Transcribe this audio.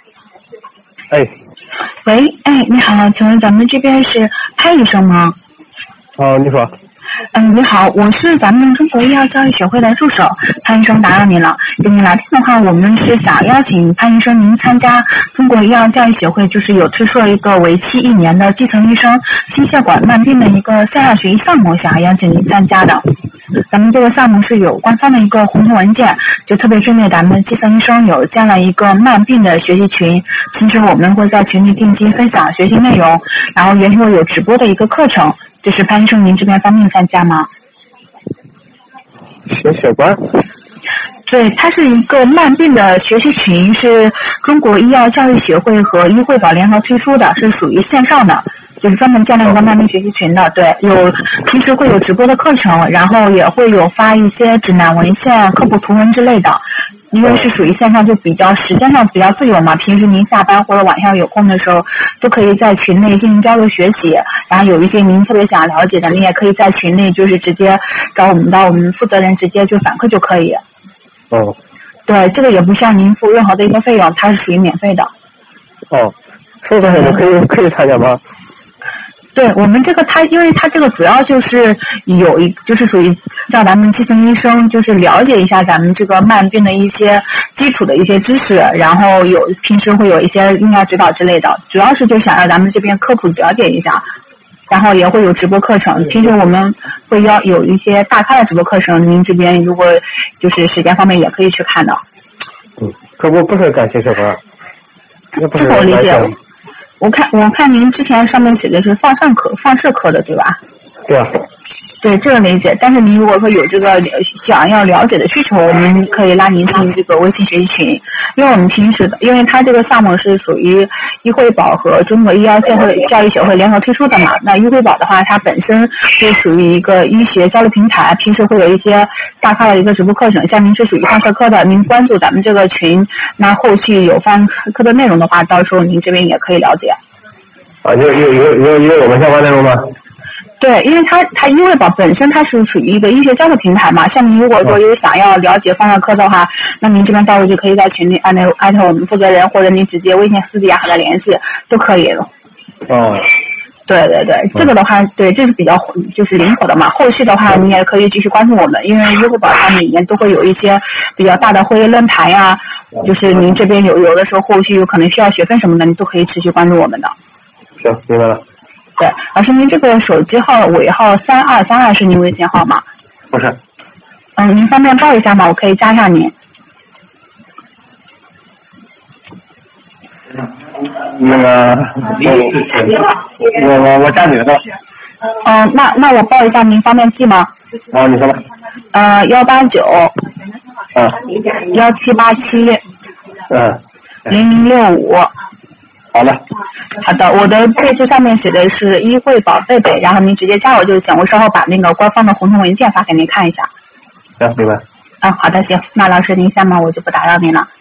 哎， 喂，哎，你好，请问咱们这边是潘医生吗？ 哦，你说。 你好，我是咱们中国医药教育学会的助手，潘医生打扰您了。给您来电的话，我们是想邀请潘医生您参加中国医药教育学会，就是有推出了一个为期1年的基层医生心血管慢病的一个线上学习项目，想要邀请您参加的。咱们这个项目是有官方的一个红头文件，就特别针对咱们基层医生有建了一个慢病的学习群。平时我们会在群里定期分享学习内容，然后也会有直播的一个课程。就是潘医生，您这边方便参加吗？ 心血管？ 对，它是一个慢病的学习群，是中国医药教育协会和医惠保联合推出的，是属于线上的，就是专门建了一个慢病学习群的。对，平时会有直播的课程，然后也会有发一些指南文献、科普图文之类的。因为是属于线上，就时间上比较自由嘛。平时您下班或者晚上有空的时候，都可以在群内进行交流学习。然后有一些您特别想了解的，您也可以在群内就是直接找我们负责人直接就反馈就可以。 哦。 对，这个也不需要您付任何的一个费用，它是属于免费的。 哦，收多少钱可以参加吗？ 对，我们这个因为它这个主要就是就是属于让咱们基层医生就是了解一下咱们这个慢病的一些基础的一些知识，然后平时会有一些用药指导之类的，主要是就想让咱们这边科普了解一下，然后也会有直播课程。平时我们会有一些大咖的直播课程，您这边如果就是时间方面也可以去看的。 可不是干心血管。 这个我理解。我看您之前上面写的是放射科的，对吧？ 对啊。 对，这个理解。但是您如果说有这个想要了解的需求，我们可以拉您进这个微信学习群。因为我们因为它这个项目是属于医惠保和中国医药教育协会联合推出的嘛。那医惠保的话，它本身是属于一个医学交流平台，平时会有一些大咖的一个直播课程。像您是属于放射科的，您关注咱们这个群，那后续有放射科的内容的话，到时候您这边也可以了解。 啊，有我们相关内容吗？ 对，因为它医惠保本身它是属于一个医学交流平台嘛，像您如果说有想要了解放射科的话，那您这边到时候就可以在群里艾特我们负责人，或者您直接微信私底下和他联系都可以了。 哦。 对，这个的话，对，这是比较就是灵活的嘛。后续的话，你也可以继续关注我们，因为医惠保它里面都会有一些比较大的会议论坛呀，就是您这边有的时候后续有可能需要学分什么的，你都可以持续关注我们的。 行，明白了。 对，老师，您这个手机号尾号3232是您微信号吗？ 不是。 您方便报一下吗？我可以加上您。 那个，我加你的。 那我报一下，您方便记吗？ 啊，你说吧。 189。1787。0065。 好了。 好的，我的备注上面写的是医惠保贝贝，然后您直接加我就行，我稍后把那个官方的红头文件发给您看一下。 行，明白。 好的，行，那老师您下面我就不打扰您了。